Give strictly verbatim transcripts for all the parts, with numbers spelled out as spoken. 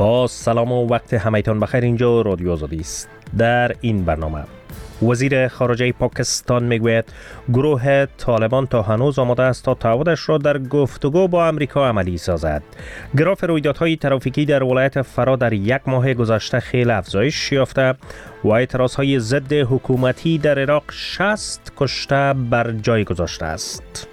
با سلام و وقت همه‌تان بخیر. اینجا رادیو آزادی است. در این برنامه وزیر خارجه پاکستان میگوید گروه طالبان تا هنوز آماده است تا تعهدش را در گفتگو با امریکا عملی سازد. گراف رویدادهای ترافیکی در ولایت فرا در یک ماه گذشته خیلی افزایش یافته و اعتراضهای ضد حکومتی در عراق شصت کشته بر جای گذاشته است.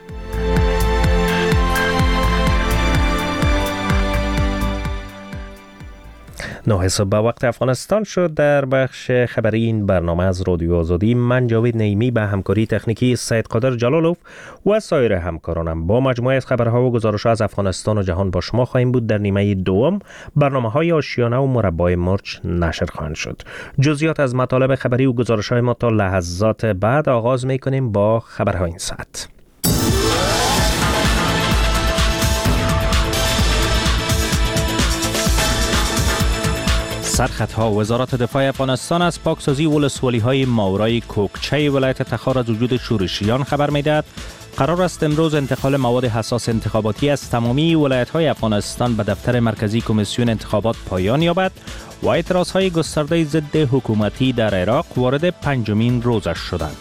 نه صبح به وقت افغانستان شد. در بخش خبری این برنامه از رادیو آزادی من جاوید نعیمی به همکاری تکنیکی سید قادر جلالوف و سایر همکارانم با مجموعه از خبرها و گزارش‌ها از افغانستان و جهان با شما خواهیم بود. در نیمه دوم برنامه‌های آشیانه و مربای مرچ نشر خواهند شد. جزئیات از مطالب خبری و گزارش‌های ما تا لحظات بعد. آغاز می‌کنیم با خبرهای این ساعت. سرخطها: وزارت دفاع افغانستان از پاکسازی ولسوالی‌های ماورای کوکچه ولایت تخار از وجود شورشیان خبر می‌دهد. قرار است امروز انتقال مواد حساس انتخاباتی از تمامی ولایت‌های افغانستان به دفتر مرکزی کمیسیون انتخابات پایان یابد و اعتراض‌های گسترده ضد حکومتی در عراق وارد پنجمین روزش شدند.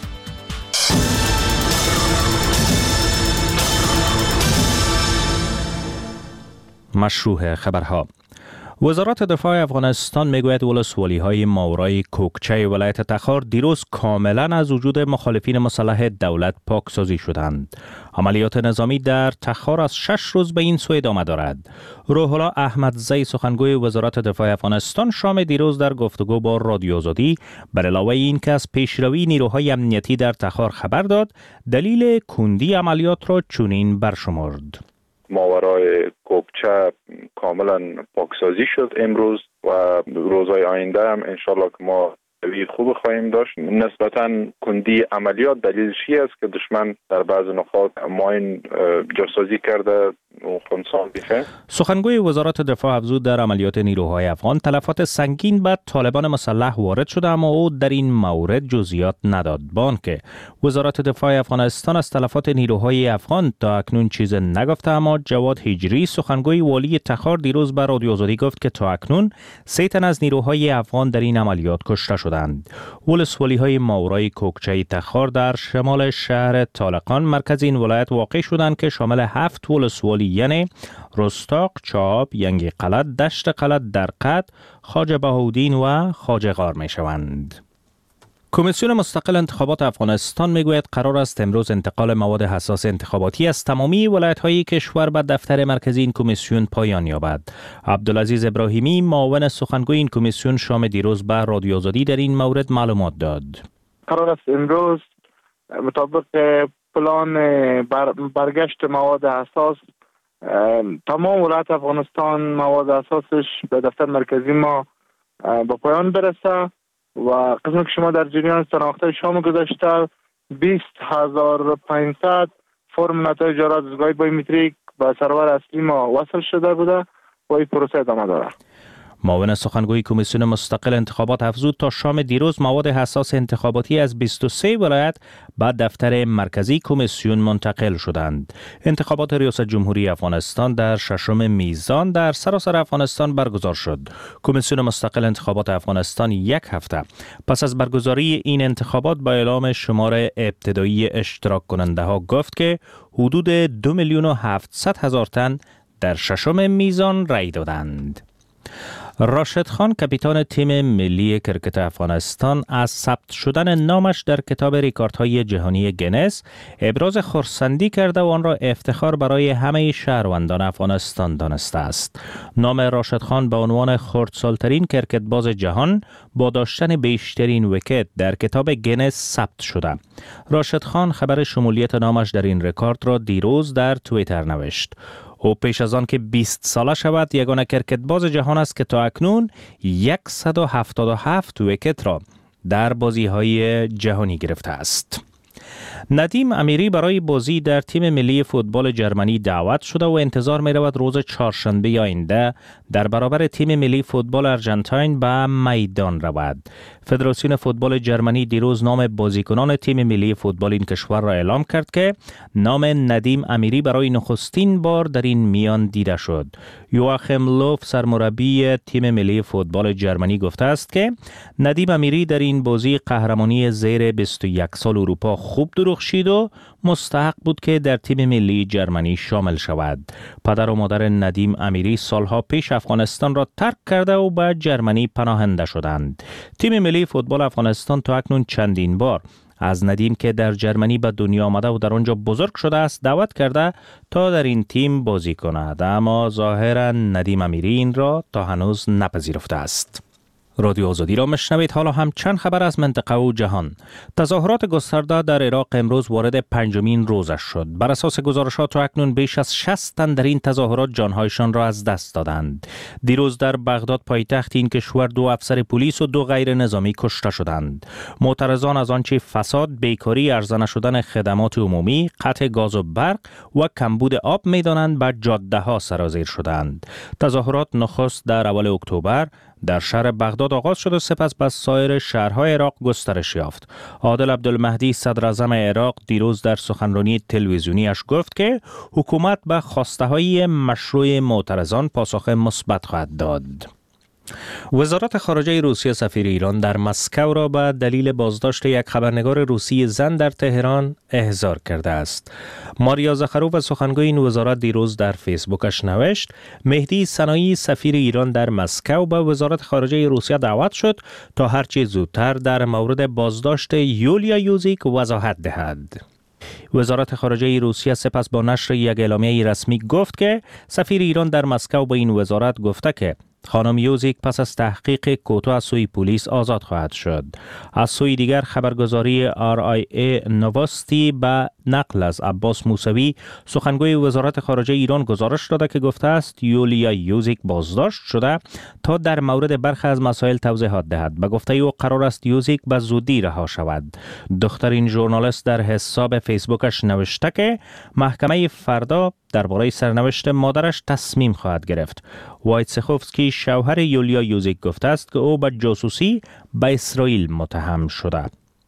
مشروع خبرها: وزارت دفاع افغانستان میگوید ولسوالی‌های ماورای کوکچه ولایت تخار دیروز کاملا از وجود مخالفین مسلح دولت پاکسازی شدند. عملیات نظامی در تخار از شش روز به این سو ادامه دارد. روح الله احمدزی سخنگوی وزارت دفاع افغانستان شام دیروز در گفتگو با رادیو آزادی بر علاوه این که از پیشروی نیروهای امنیتی در تخار خبر داد، دلیل کندی عملیات را چنین برشمرد: ماورای کوکچه کاملا پاکسازی شد امروز و روزهای آینده هم انشالله که ما روی خوب خواهیم داشت. نسبتا کندی عملیات دلیلش است که دشمن در بعض نقاط ماین جاسازی کرده و خونسان بیخه. سخنگوی وزارت دفاع افزود در عملیات نیروهای افغان تلفات سنگین به طالبان مسلح وارد شده، اما او در این مورد جزئیات نداد. با آنکه وزارت دفاع افغانستان از تلفات نیروهای افغان تا اکنون چیز نگفته، اما جواد هجری سخنگوی والی تخار دیروز به رادیو آزادی گفت که تا اکنون سه تن از نیروهای افغان در این عملیات کشته شدند. ولسوالی‌های ماورای کوکچه تخار در شمال شهر طالقان مرکز این ولایت واقع شدند که شامل هفت ولسوالی یعنی رستاق، چاب، ینگی قلعت، دشت قلعت در قد، خواجه بهاءالدین و خواجه غار می شوند. کمیسیون مستقل انتخابات افغانستان میگوید قرار است امروز انتقال مواد حساس انتخاباتی از تمامی ولایت‌های کشور به دفتر مرکزی این کمیسیون پایان یابد. عبدالعزیز ابراهیمی معاون سخنگوی این کمیسیون شام دیروز به رادیو آزادی در این مورد معلومات داد. قرار است امروز مطابق پلان بر برگشت مواد حساس تمام ولایت افغانستان مواد اساسش به دفتر مرکزی ما به پایان برسه و قسمی که شما در جریان شناخته شام گذشته بیست هزار و پانصد فرم نتایج را دستگاه بایومتریک به سرور اصلی ما وصل شده بوده و این پروسه ادامه داره. معاون سخنگوی کمیسیون مستقل انتخابات افزود تا شام دیروز مواد حساس انتخاباتی از بیست و سه ولایت به دفتر مرکزی کمیسیون منتقل شدند. انتخابات ریاست جمهوری افغانستان در ششم میزان در سراسر افغانستان برگزار شد. کمیسیون مستقل انتخابات افغانستان یک هفته پس از برگزاری این انتخابات با اعلام شمار ابتدایی اشتراک کننده ها گفت که حدود دو میلیون و هفتصد هزار تن در ششم میزان رای دادند. راشد خان کاپیتان تیم ملی کرکت افغانستان از ثبت شدن نامش در کتاب رکوردهای جهانی گینس ابراز خرسندی کرده و آن را افتخار برای همه شهروندان افغانستان دانسته است. نام راشد خان به عنوان خردسالترین کرکتباز جهان با داشتن بیشترین ویکت در کتاب گینس ثبت شده. راشد خان خبر شمولیت نامش در این رکورد را دیروز در توییتر نوشت. او پیش از آن که بیست ساله شود یگانه کرکتباز جهان است که تا اکنون صد و هفتاد و هفت ویکت را در بازی‌های جهانی گرفته است. ندیم امیری برای بازی در تیم ملی فوتبال جرمنی دعوت شده و انتظار می رود روز چهارشنبه آینده در برابر تیم ملی فوتبال آرژانتین به میدان رود. فدراسیون فوتبال جرمنی دیروز نام بازیکنان تیم ملی فوتبال این کشور را اعلام کرد که نام ندیم امیری برای نخستین بار در این میان دیده شد. یواخیم لوف سرمربی تیم ملی فوتبال جرمنی گفته است که ندیم امیری در این بازی قهرمانی زیر بیست و یک سال اروپا خوب درخشید و مستحق بود که در تیم ملی جرمنی شامل شود. پدر و مادر ندیم امیری سالها پیش افغانستان را ترک کرده و به جرمنی پناهنده شدند. تیم ملی فوتبال افغانستان تا اکنون چندین بار از ندیم که در جرمنی به دنیا آمده و در آنجا بزرگ شده است دعوت کرده تا در این تیم بازی کند، اما ظاهرا ندیم امیری این را تا هنوز نپذیرفته است. رادیو آزادی را میشنوید. حالا هم چند خبر از منطقه و جهان. تظاهرات گسترده در عراق امروز وارد پنجمین روزش شد. بر اساس گزارشات تا اکنون بیش از شصت تن در این تظاهرات جانهایشان را از دست دادند. دیروز در بغداد پایتخت این کشور دو افسر پلیس و دو غیر نظامی کشته شدند. معترضان از آنچه فساد، بیکاری، ارزان نشدن خدمات عمومی، قطع گاز و برق و کمبود آب می‌دانند به جاده ها سرازیر شدند. تظاهرات نخست در اول اکتبر در شهر بغداد آغاز شد و سپس به سایر شهرهای عراق گسترش یافت. عادل عبدالمهدی صدر اعظم عراق دیروز در سخنرانی تلویزیونیش گفت که حکومت به خواسته‌های مشروع معترضان پاسخ مثبت خواهد داد. وزارت خارجه روسیه سفیر ایران در مسکو را به دلیل بازداشت یک خبرنگار روسی زن در تهران احضار کرده است. ماریا زخروف سخنگوی این وزارت دیروز در فیسبوکش نوشت مهدی سنایی سفیر ایران در مسکو به وزارت خارجه روسیه دعوت شد تا هرچه زودتر در مورد بازداشت یولیا یوزیک وضاحت دهد. وزارت خارجه روسیه سپس با نشر یک اعلامیه رسمی گفت که سفیر ایران در مسکو به این وزارت گفته که خانم یوزیک پس از تحقیق کوتاه از سوی پلیس آزاد خواهد شد. از سوی دیگر خبرگزاری آر آی ای نواستی به نقل از عباس موسوی سخنگوی وزارت خارجه ایران گزارش داده که گفته است یولیا یوزیک بازداشت شده تا در مورد برخی از مسائل توضیحات دهد. به گفته او قرار است یوزیک به زودی رها شود. دختر این ژورنالیست در حساب فیسبوکش نوشته که محکمه فردا درباره سرنوشت مادرش تصمیم خواهد گرفت. وایتسخوفسکی شوهر یولیا یوزیک گفته است که او به جاسوسی به اسرائیل متهم شده.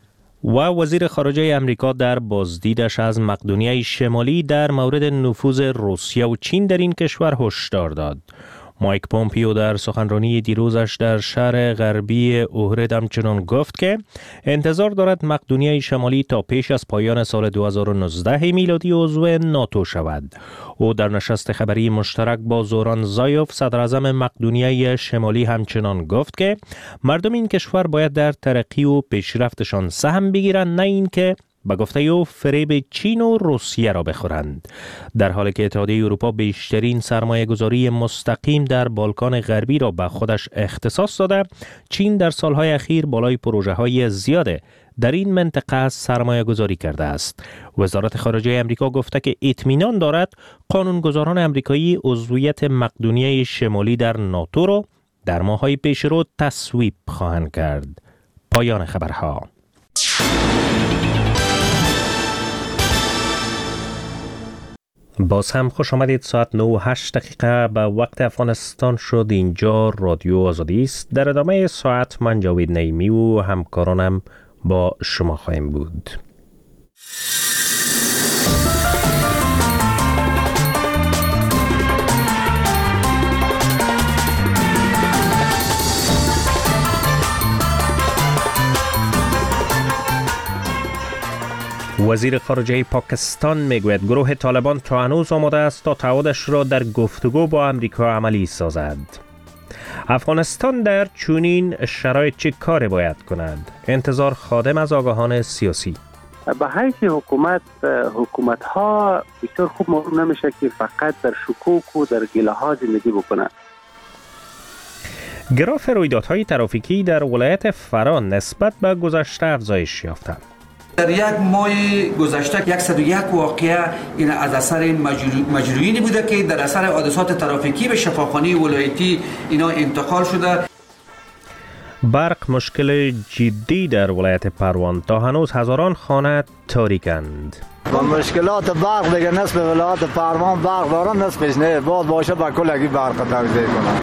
و وزیر خارجه امریکا در بازدیدش از مقدونیه شمالی در مورد نفوذ روسیه و چین در این کشور هشدار داد. مایک پومپیو در سخنرانی دیروزش در شهر غربی اوهرد همچنان گفت که انتظار دارد مقدونیه شمالی تا پیش از پایان سال دو هزار و نوزده میلادی عضو ناتو شود. او در نشست خبری مشترک با زوران زایوف صدر اعظم مقدونیه شمالی همچنان گفت که مردم این کشور باید در ترقی و پیشرفتشان سهم بگیرند، نه اینکه به گفته او فریب چین و روسیه را بخورند. در حالی که اتحادیه اروپا بیشترین سرمایه گذاری مستقیم در بالکان غربی را به خودش اختصاص داده، چین در سالهای اخیر بالای پروژه های زیاده در این منطقه سرمایه گذاری کرده است. وزارت خارجه امریکا گفته که اطمینان دارد قانونگذاران امریکایی عضویت مقدونیه شمالی در ناتو را در ماه‌های پیشرو تصویب خواهند کرد. پایان خبرها. باز هم خوش آمدید. ساعت نه و هشت دقیقه به وقت افغانستان شد. اینجا رادیو آزادی است. در ادامه ساعت من جاوید نعیمی و همکارانم با شما خواهیم بود. وزیر خارجه پاکستان میگوید گروه طالبان تا هنوز آماده است تا تعهدش را در گفتگو با امریکا عملی سازد. افغانستان در چنین شرایط چه کاری باید کند؟ انتظار خادم از آگاهان سیاسی. به حیث حکومت حکومت ها بسیار خوب معلوم نمیشه که فقط در شکوک و در گله ها زندگی بکنند. گراف رویدادهای ترافیکی در ولایت فران نسبت به گذشته افزایش یافته. در یک ماه گذشته صد و یک واقعه این از اثر این مجروحینی بوده که در اثر حادثات ترافیکی به شفاخانه ولایتی اینا انتقال شده. برق مشکل جدی در ولایت پروان، تا هنوز هزاران خانه تاریکند. با مشکلات برق دیگه نصف ولایت پروان برق دارن، نصفش نه. باز باشه با کلگی برق توزیع کنن.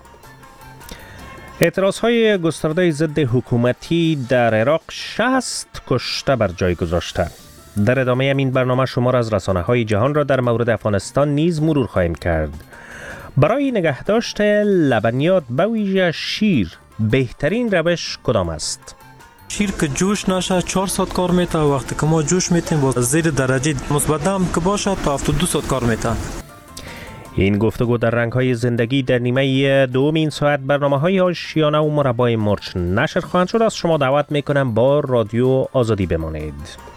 اعتراضهای گسترده ضد حکومتی در عراق شصت کشته بر جای گذاشته. در ادامه این برنامه شمار از رسانه‌های جهان را در مورد افغانستان نیز مرور خواهیم کرد. برای نگهداشت لبنیات به ویژه شیر بهترین روش کدام است؟ شیر که جوش نشه چهار ساعت کار میته، وقتی که ما جوش میتیم با زیر درجه مثبت هم که باشه تا هفتاد و دو ساعت کار میته. این گفتگو در رنگ‌های زندگی در نیمه دوم این ساعت برنامه‌های آشیانه و مربای مرچ نشر خواهند شد. از شما دعوت میکنم با رادیو آزادی بمانید.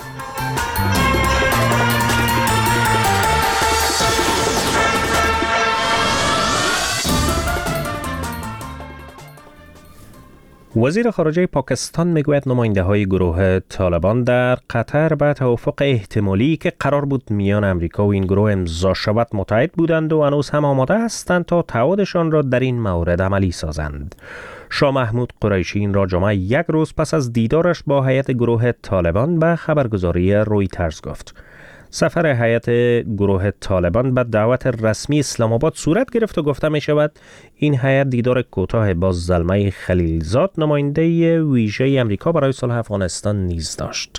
وزیر خارجه پاکستان میگوید نماینده های گروه طالبان در قطر به توافق احتمالی که قرار بود میان امریکا و این گروه امضا شود متحد بودند و هنوز هم آماده هستند تا تعهدشان را در این مورد عملی سازند. شاه محمود قریشی این را جمعه یک روز پس از دیدارش با هیئت گروه طالبان به خبرگزاری رویترز گفت. سفر هیئت گروه طالبان به دعوت رسمی اسلام آباد صورت گرفت و گفته می شود این هیئت دیدار کوتاه با زلمه خلیلزاد نماینده ویژه امریکا برای صلح افغانستان نیز داشت.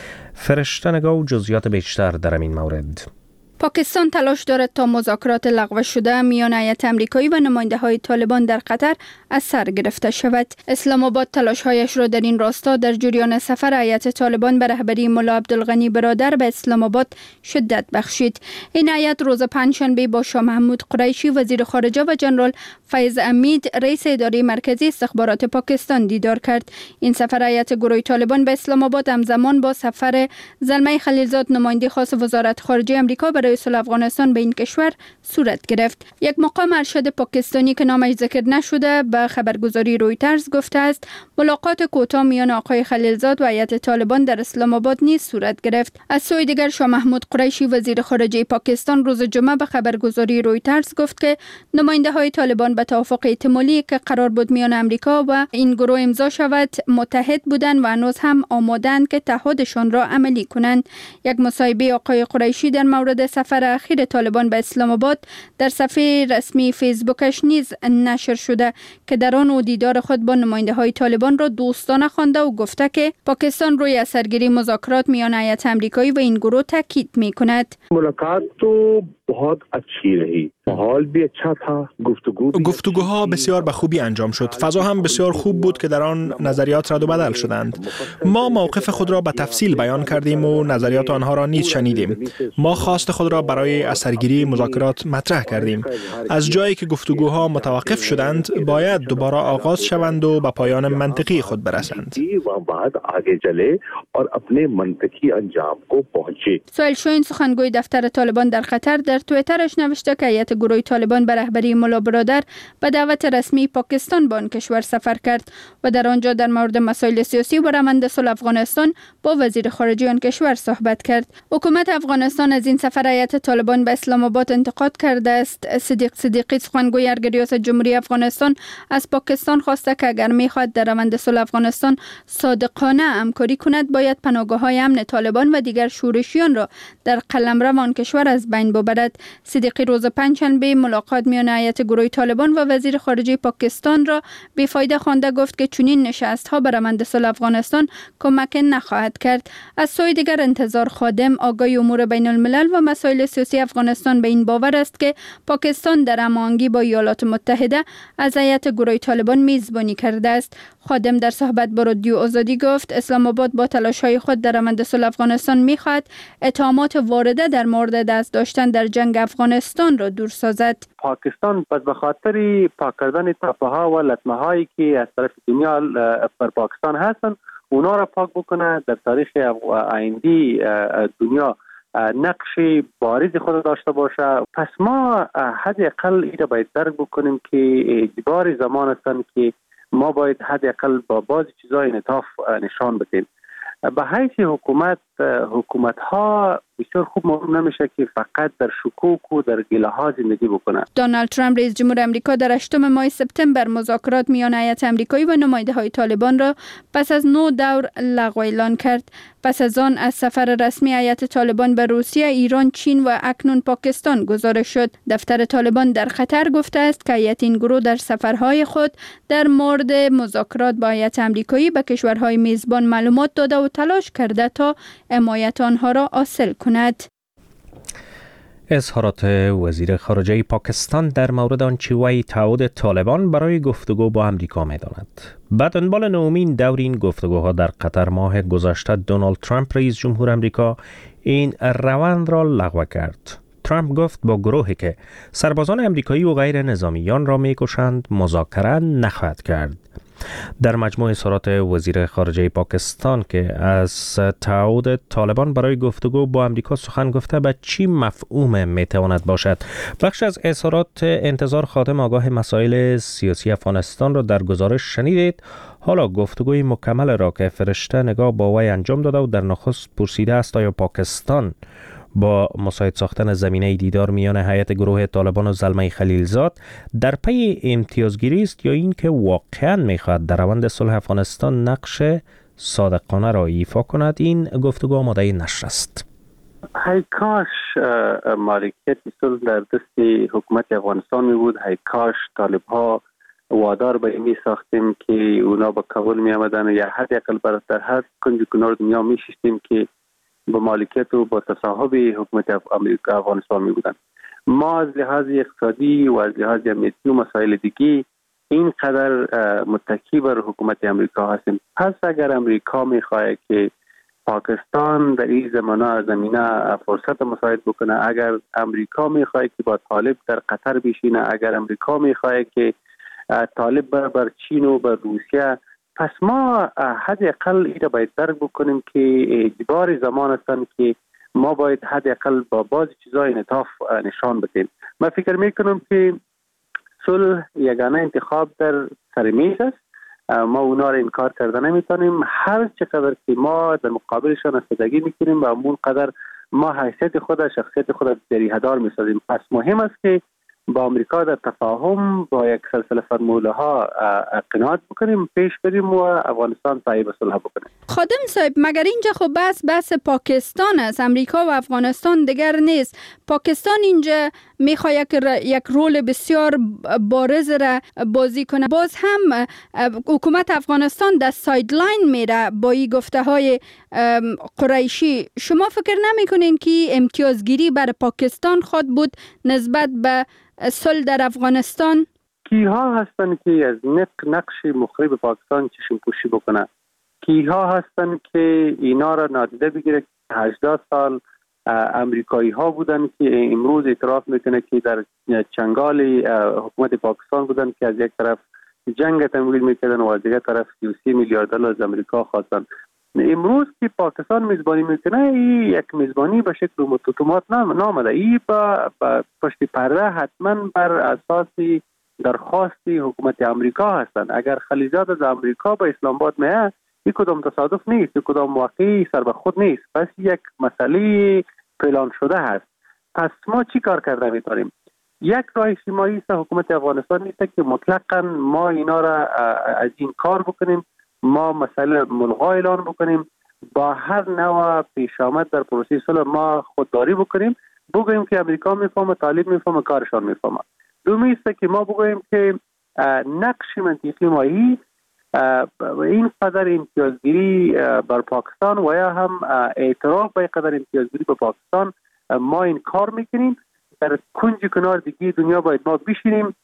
فرشته نگاه و جزئیات بیشتر در این مورد. پاکستان تلاش دارد تا مذاکرات لغو شده میان هیئت آمریکایی و نماینده های طالبان در قطر از سر گرفته شود. اسلام آباد تلاش‌هایش را در این راستا در جریان سفر هیئت طالبان به رهبری ملا عبدالغنی برادر به اسلام آباد شدت بخشید. این هیئت روز پنجشنبه با شاه محمود قریشی وزیر خارجه و جنرال فیض امید رئیس اداره مرکزی استخبارات پاکستان دیدار کرد. این سفر هیئت گروه طالبان به اسلام آباد همزمان با سفر زلمه خلیلزاد نماینده خاص وزارت خارجه آمریکا برای صلح افغانستان به این کشور صورت گرفت. یک مقام ارشد پاکستانی که نامش ذکر نشده به خبرگزاری رویترز گفته است ملاقات کوتاه میان آقای خلیلزاد و هیئت طالبان در اسلام آباد نیز صورت گرفت. از سوی دیگر شاه محمود قریشی وزیر خارجه پاکستان روز جمعه به خبرگزاری رویترز گفت که نماینده های طالبان به توافق احتمالی که قرار بود میان امریکا و این گروه امضا شود متحد بودند و هنوز هم آماده‌اند که تعهدشان را عملی کنند. یک مصاحبه آقای قریشی در مورد سفر اخیر طالبان به اسلام آباد در صفحه رسمی فیسبوکش نیز نشر شده که در آن او دیدار خود با نماینده های طالبان را دوستانه خوانده و گفته که پاکستان روی اثرگیری مذاکرات میان هیئت آمریکایی و این گروه تاکید می‌کند. ملاقات تو बहुत अच्छी रही माहौल भी अच्छा था گفتگو گفتگوها بسیار به خوبی انجام شد. فضا هم بسیار خوب بود که در آن نظریات رد و بدل شدند. ما موقف خود را به تفصیل بیان کردیم و نظریات آنها را نیز شنیدیم. ما خواست خود را برای اثرگیری مذاکرات مطرح کردیم. از جایی که گفتگوها متوقف شدند باید دوباره آغاز شوند و به پایان منطقی خود برسند. سهیل شاهین سخنگوی دفتر طالبان در قطر در توییترش نوشته که هیئت گروه طالبان به رهبری ملا برادر به دعوت رسمی پاکستان به آن کشور سفر کرد و در آنجا در مورد مسائل سیاسی و روند صلح افغانستان با وزیر خارجه آن کشور صحبت کرد. حکومت افغانستان از این سفر هیئت طالبان به اسلام آباد انتقاد کرده است. صدیق صدیقی سخنگوی ارگ ریاست جمهوری افغانستان از پاکستان خواسته که اگر می‌خواد در روند صلح افغانستان صادقانه همکاری کند باید پناهگاه‌های امن طالبان و دیگر شورشیان را در قلمرو آن کشور از بین ببرد. صدیقی روز پنجشنبه ملاقات میان هیئت گروه طالبان و وزیر خارجه پاکستان را بیفایده خوانده گفت که چنین نشست‌ها به روند صلح افغانستان کمک نخواهد کرد. از سوی دیگر انتظار خادم آگاهی امور بین الملل و مسائل سیاسی افغانستان به این باور است که پاکستان در هماهنگی با ایالات متحده از هیئت گروه طالبان میزبانی کرده است. خادم در صحبت با رادیو آزادی گفت اسلام آباد با تلاش‌های خود در روند صلح افغانستان می‌خواهد اتهامات وارده در مورد دست داشتن در جنگ افغانستان را دور سازد. پاکستان پس به خاطر پاک کردن تپه‌ها و لطمه‌هایی که از طرف دنیا بر پاکستان هستند اونا را پاک بکنه، در تاریخ آیندی دنیا نقش بارز خود داشته باشه. پس ما حداقل این را باید درک بکنیم که اجبار زمان هستند که ما باید حداقل با بعضی چیزای انعطاف نشان بدیم. به حیث حکومت حکومت ها بسیار خوب معلوم نمیشه که فقط در شکوک و در گله ها زندگی بکنه. دونالد ترامپ رئیس جمهور امریکا در هشتم ماه سپتامبر مذاکرات میان هیئت امریکایی و نماینده های طالبان را پس از نو دور لغو اعلان کرد. پس از آن از سفر رسمی هیئت طالبان به روسیه، ایران، چین و اکنون پاکستان گزارش شد. دفتر طالبان در قطر گفته است که هیئت این گروه در سفرهای خود در مورد مذاکرات با هیئت امریکایی به کشورهای میزبان معلومات داده و تلاش کرده تا حمایت آنها را حاصل کند. اظهارات وزیر خارجه پاکستان در مورد آنچه وی تعهد طالبان برای گفتگو با امریکا می‌داند. به دنبال نومین دور این گفتگوها در قطر ماه گذشته، دونالد ترامپ رئیس جمهور امریکا این روند را لغو کرد. ترامپ گفت با گروهی که سربازان امریکایی و غیر نظامیان را می‌کشند مذاکره نخواهد کرد. در مجموع اظهارات وزیر خارجه پاکستان که از تعهد طالبان برای گفتگو با امریکا سخن گفته، به چی مفهوم میتواند باشد؟ بخش از اظهارات انتظار خادم آگاه مسائل سیاسی افغانستان را در گزارش شنیدید. حالا گفتگوی مکمل را که فرشته نگاه با وی انجام داده و در نخست پرسیده است آیا پاکستان با مساعد ساختن زمینه دیدار میان هیئت گروه طالبان و زلمه خلیلزاد در پی امتیازگیری است یا اینکه واقعا میخواهد در روند صلح افغانستان نقش صادقانه را ایفا کند؟ این گفتگو آماده نشر است. های کاش مالکیت صلح در دست حکومت افغانستان می بود. های کاش طالب ها وادار به این ساختیم که اونا با کابل می آمدن یا حداقل بر در هر کنج کنار دنیا می شستیم که با مالکیت و با تصاحب حکومت امریکا افغانستان می بودن. ما از لحاظ اقتصادی و از لحاظ امنیتی و مسائل دیگی اینقدر متکی بر حکومت امریکا هستیم. پس اگر امریکا می خواهد که پاکستان در این زمانه زمینه فرصت مساعد بکنه، اگر امریکا می خواهد که با طالب در قطر بشینه، اگر امریکا می خواهد که طالب بر, بر چین و بر روسیه، پس ما حداقل این را باید درک بکنیم که اجبار زمان هستند که ما باید حداقل با بعضی چیزای انعطاف نشان بدیم. من فکر میکنم که صلح یگانه انتخاب در سر میز است. ما اونا را انکار کرده نمیتونیم. هر چقدر که ما در مقابلشان استفاده میکنیم و همون قدر ما حیثیت خود، شخصیت خود جریحه‌دار میسازیم. پس مهم است که با امریکا در تفاهم با یک سلسله فرموله ها قناعت بکنیم، پیش بریم و افغانستان صاحب صلح بکنیم. خادم صاحب، مگر اینجا خب بس بس پاکستان است، امریکا و افغانستان دیگر نیست. پاکستان اینجا میخواد یک, یک رول بسیار بارز را بازی کنه. باز هم حکومت افغانستان در سایدلاین میره با این گفته های قریشی. شما فکر نمی کنین که امتیازگیری بر پاکستان خود بود نسبت به صلح در افغانستان؟ کیها هستن که از نقش مخرب پاکستان چشم پوشی بکنه؟ کیها هستن که اینا را نادیده بگیره که هجده سال امریکایی ها بودن که امروز اعتراف میکنه که در چنگال حکومت پاکستان بودن که از یک طرف جنگ تمویل میکردن و از دیگر طرف سی و سی میلیارد دلار از امریکا خواستن. امروز که پاکستان میزبانی میکنه، این یک میزبانی به شکل اتومات نامده. این با پشت پرده حتما بر اساس درخواست حکومت امریکا هستند. اگر خلیزات از امریکا به اسلام آباد میه، این کدام تصادف نیست، این کدام واقعی سر به خود نیست، پس یک مسئله پلان شده هست. پس ما چی کار کرده میتونیم؟ یک راه اجتماعی است حکومت افغانستان نیست که مطلقاً ما اینا را از این کار بکنیم، ما مسئله ملغا اعلان بکنیم، با هر نوع پیش آمد در پروسه صلح ما خودداری بکنیم، بگوییم که امریکا میفهمه، طالب میفهمه، کارشان میفهمه. دومی است که ما بگوییم که نقش منطقی مایی این قدر امتیازگیری بر پاکستان و یا هم اعتراف به قدر امتیازگیری به پاکستان ما این کار میکنیم. در کنج کنار دیگه دنیا باید ما بشینیم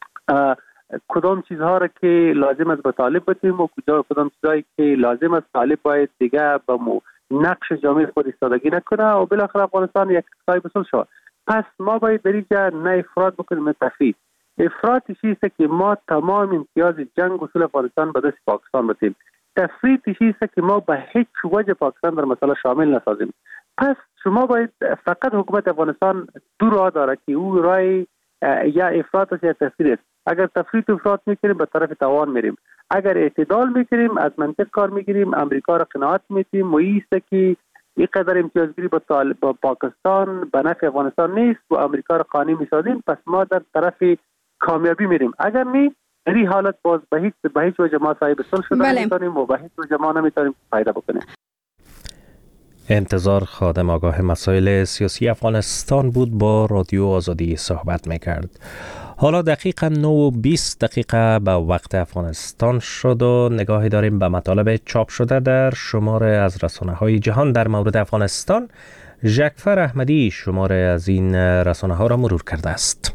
کدام چیزها را که لازم است به طالب بتیم و کدام چیزهایی که لازم است طالب باید دیگه به نقش جامعه خود استادگی نکنه و بالاخره افغانستان یک صاحب صلح شود. پس ما باید در اینجا نه افراط بکنیم نه تفریط. افراط چیزی است که ما تمام امتیاز جنگ و صلح افغانستان به دست پاکستان بدیم. تفریط چیزی است که ما به هیچ وجه پاکستان در مسئله شامل نسازیم. پس شما باید فقط حکومت افغانستان دو راه داره که او راه یا افراط است یا تفریط است. اگر تفریط و افراط میکنیم به طرف تاوان میریم، اگر اعتدال میکنیم از منطق کار میگیریم، امریکا را قناعت میدیم و ایست که این قدر امتیازگیری با, با پاکستان به نفع افغانستان نیست و امریکا را قانع می‌سازیم، پس ما در طرف کامیابی میریم. اگر نی در این حالت باز به هیچ به هیچ وجه ما صاحب صلح شدن نمی‌تونیم و به هیچ وجه ما نمی‌تونیم فایده بکنیم. انتظار خادم آگاه مسائل سیاسی افغانستان بود، با رادیو آزادی صحبت میکرد. حالا دقیقا نه و بیست دقیقه به وقت افغانستان شد و نگاهی داریم به مطالب چاپ شده در شماره از رسانه‌های جهان در مورد افغانستان. ژکفر احمدی شماره از این رسانه‌ها را مرور کرده است.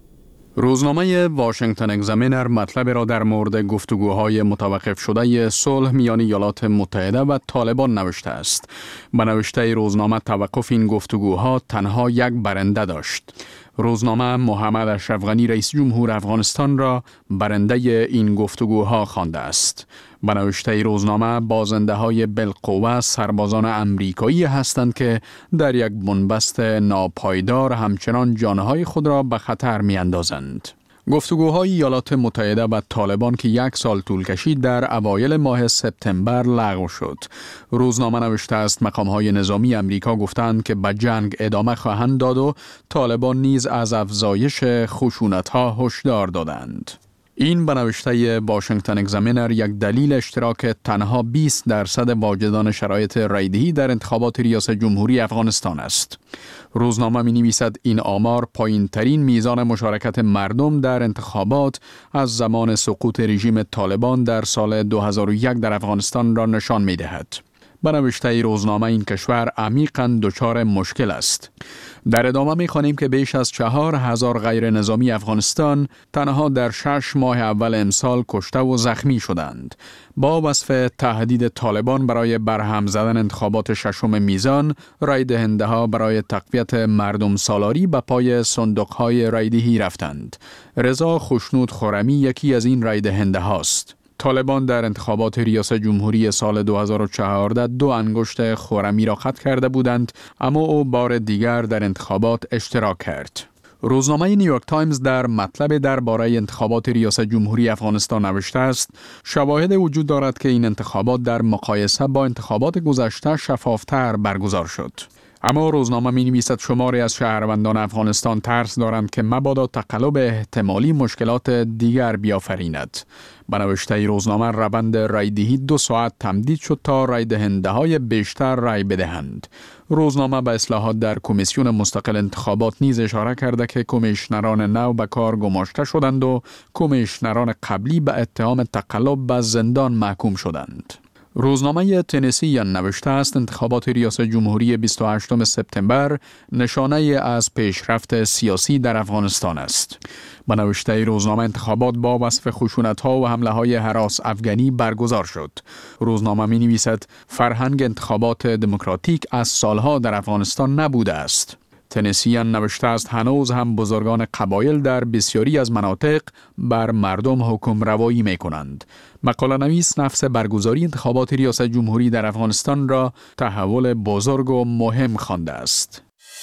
روزنامه واشنگتن اگزامینر مطلب را در مورد گفتگوهای متوقف شده صلح میان ایالات متحده و طالبان نوشته است. به نوشته روزنامه توقف این گفتگوها تنها یک برنده داشت. روزنامه محمد اشرف غنی رئیس جمهور افغانستان را برنده این گفتگوها خوانده است. به نوشته روزنامه بازنده های بالقوه سربازان امریکایی هستند که در یک بنبست ناپایدار همچنان جانهای خود را به خطر می اندازند. گفتگوهای ایالات متحده و طالبان که یک سال طول کشید در اوایل ماه سپتامبر لغو شد. روزنامه نوشته است مقام‌های نظامی امریکا گفتند که به جنگ ادامه خواهند داد و طالبان نیز از افزایش خشونت‌ها هشدار دادند. این به نوشته واشنگتن اگزامینر یک دلیل اشتراک تنها بیست درصد واجدان شرایط رایدهی در انتخابات ریاست جمهوری افغانستان است. روزنامه می نویسد این آمار پایین ترین میزان مشارکت مردم در انتخابات از زمان سقوط رژیم طالبان در سال دو هزار و یک در افغانستان را نشان می دهد. به نوشته روزنامه این کشور عمیقاً دچار مشکل است. در ادامه می خوانیم که بیش از چهار هزار غیر نظامی افغانستان تنها در شش ماه اول امسال کشته و زخمی شدند. با وصف تهدید طالبان برای برهم زدن انتخابات ششم میزان، رای دهنده ها برای تقویت مردم سالاری به پای صندوق های رایدهی رفتند. رضا خوشنود خرمی یکی از این رای دهنده هاست. طالبان در انتخابات ریاست جمهوری سال دو هزار و چهارده دو انگشت خرمی را قطع کرده بودند، اما او بار دیگر در انتخابات اشتراک کرد. روزنامه نیویورک تایمز در مطلب درباره انتخابات ریاست جمهوری افغانستان نوشته است شواهد وجود دارد که این انتخابات در مقایسه با انتخابات گذشته شفافتر برگزار شد. اما روزنامه می نویسد شماری از شهروندان افغانستان ترس دارند که مبادا تقلب احتمالی مشکلات دیگر بیافریند. به نوشته روزنامه روند رایدهی دو ساعت تمدید شد تا رای دهنده های بیشتر رای بدهند. روزنامه به اصلاحات در کمیسیون مستقل انتخابات نیز اشاره کرده که کمیشنران نو به کار گماشته شدند و کمیشنران قبلی به اتهام تقلب به زندان محکوم شدند. روزنامه تنسیان نوشته است انتخابات ریاست جمهوری بیست و هشتم سپتامبر نشانه از پیشرفت سیاسی در افغانستان است. به نوشته روزنامه انتخابات با وصف خشونت‌ها و حمله‌های هراس افغانی برگزار شد. روزنامه می نویسد فرهنگ انتخابات دموکراتیک از سالها در افغانستان نبوده است. تنسیان نوشته است هنوز هم بزرگان قبایل در بسیاری از مناطق بر مردم حکم روایی می کنند. مقاله نویس نفس برگزاری انتخابات ریاست جمهوری در افغانستان را تحول بزرگ و مهم خوانده است.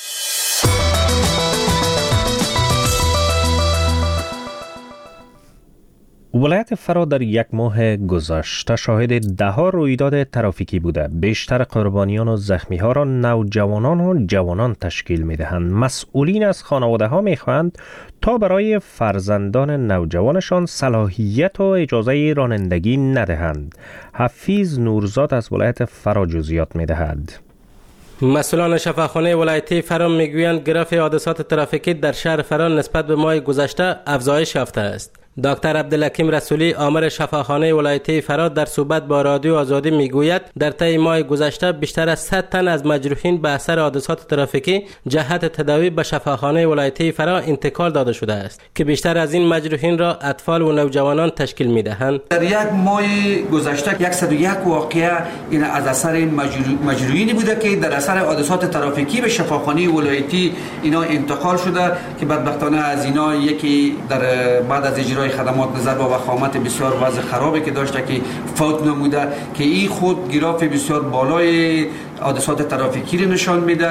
ولایت فرا در یک ماه گذشته شاهد ده ها رویداد ترافیکی بوده. بیشتر قربانیان و زخمی ها را نوجوانان و جوانان تشکیل می دهند. مسئولین از خانواده ها می خواهند تا برای فرزندان نوجوانشان صلاحیت و اجازه رانندگی ندهند. حفیظ نورزاد از ولایت فرا جزئیات می دهد. مسئولان شفاخانه ولایتی فرا میگویند گراف حادثات ترافیکی در شهر فرا نسبت به ماه گذشته افزایش یافته است. دکتر عبدالحکیم رسولی آمر شفاخانه ولایتی فرا در صحبت با رادیو آزادی میگوید در طی ماه گذشته بیشتر از صد تن از مجروحین به اثر حادثات ترافیکی جهت تداوی به شفاخانه ولایتی فرا انتقال داده شده است که بیشتر از این مجروحین را اطفال و نوجوانان تشکیل میدهند. در یک ماه گذشته صد و یک واقعه این از اثر مجروحینی بوده که در اثر حادثات ترافیکی به شفاخانه ولایتی اینا انتقال شده که بدبختانه از اینا یکی در بعد از اجرای خدمات نظر با وخامت بسیار وضع خرابی که داشته که فوت نموده که این خود گراف بسیار بالای حادثات ترافیکی رو نشان میده.